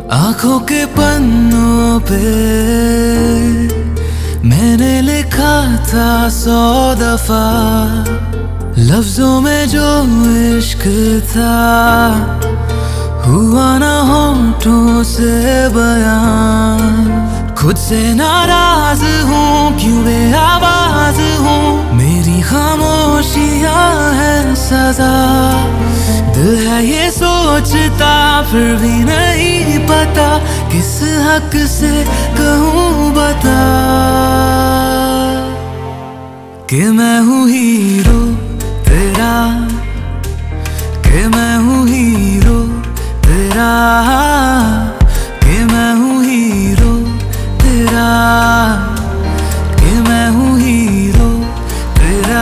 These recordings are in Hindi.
आंखों के पन्नों पे मैंने लिखा था 100 दफा, लफ्जों में जो इश्क था हुआ ना होठों से बयां। खुद से नाराज हूँ, क्यों बेआवाज हूँ, मेरी खामोशियाँ है सजा। दिल है ये सोचता फिर भी नहीं पता, किस हक से कहूँ बता कि मैं हूँ हीरो तेरा, कि मैं हूँ हीरो तेरा, कि मैं हूँ हीरो तेरा, कि मैं हूँ हीरो तेरा।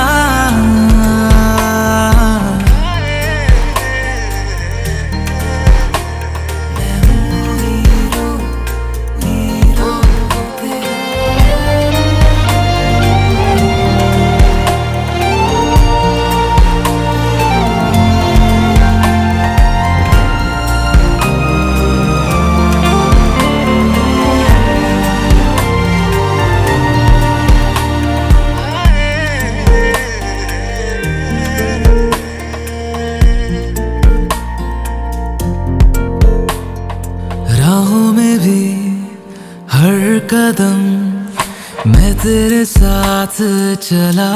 राहों में भी हर कदम मैं तेरे साथ चला,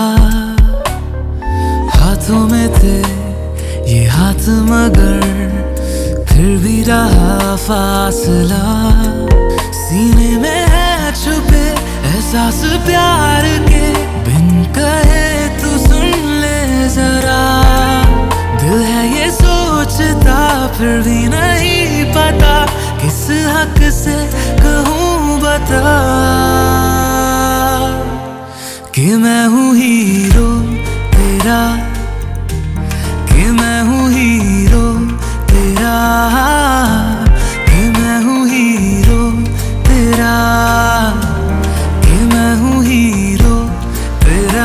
हाथों में थे ये हाथ मगर फिर भी रहा फासला। सीने में है छुपे एहसास प्यार के, बिन कहे तू सुन ले जरा। दिल है ये सोचता फिर भी नहीं पता, किस हक से कहूँ बता कि मैं हूँ हीरो तेरा, कि मैं हूँ हीरो तेरा, कि मैं हूँ हीरो तेरा, कि मैं हूँ हीरो तेरा।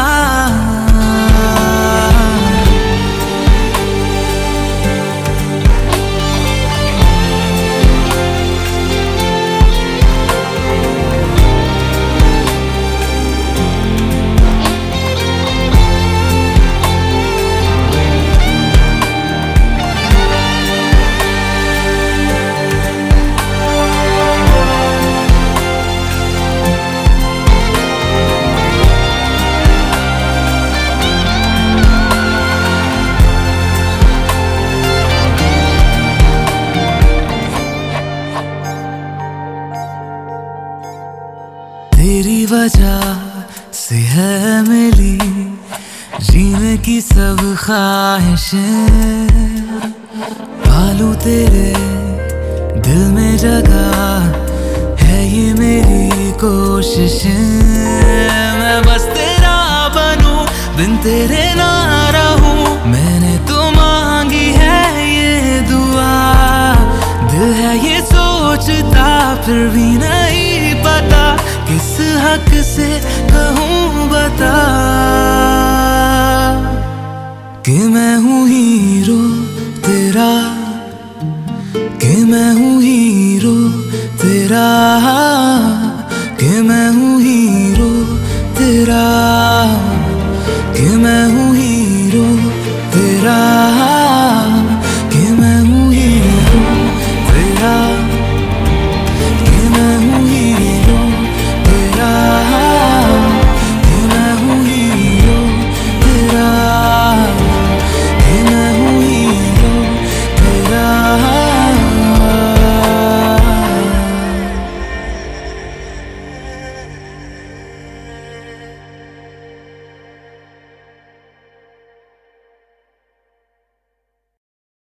तेरी वजह से है मिली जीने की सब ख्वाहिशें, पालूं तेरे दिल में जगह है ये मेरी कोशिशें। मैं बस तेरा बनूं बिन तेरे ना रहूं, मैंने तो मांगी है ये दुआ। दिल है ये सोचता फिर भी नहीं पता, किस हक से कहूँ बता कि मैं हूँ हीरो तेरा, कि मैं हूँ हीरो तेरा, कि मैं हूँ हीरो तेरा, कि मैं हूँ हीरो तेरा।